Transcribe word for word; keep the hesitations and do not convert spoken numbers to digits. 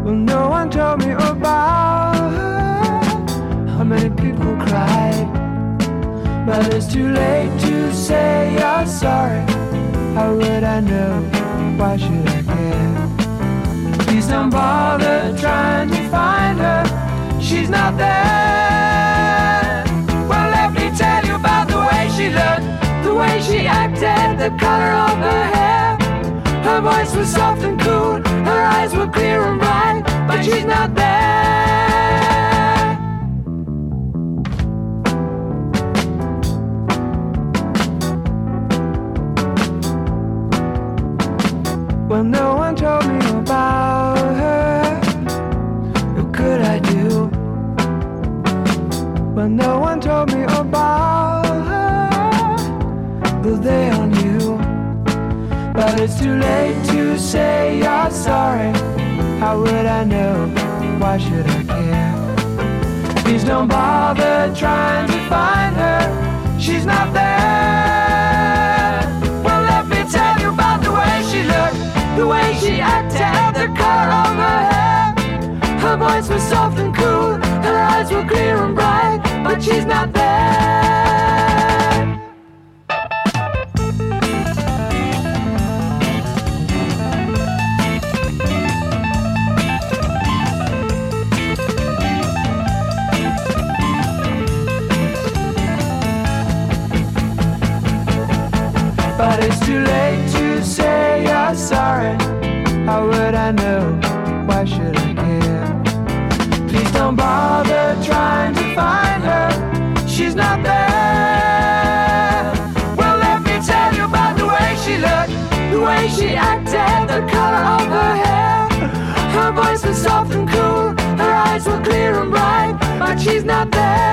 Well, no one told me about her. How many people cried? But it's too late to say you're sorry. How would I know? Why should I care? Please don't bother trying to find her. She's not there. Well, let me tell you about the way she looked, the way she acted, the color of her hair. Her voice was soft and cool, her eyes were clear and bright, but she's not there. Well, no one told me about her. What could I do? Well, no one told me about her. Well, they all knew. But it's too late to say you're sorry. How would I know? Why should I care? Please don't bother trying to find her. She's not there. Well, let me tell you about the way she looked, the way she acted, the color of her hair. Her voice was soft and cool, her eyes were clear and bright, but she's not there. But it's too late to say you're sorry. How would I know? Why should I care? Please don't bother trying to find her. She's not there. Well, let me tell you about the way she looked, the way she acted, the color of her hair. Her voice was soft and cool, her eyes were clear and bright, but she's not there.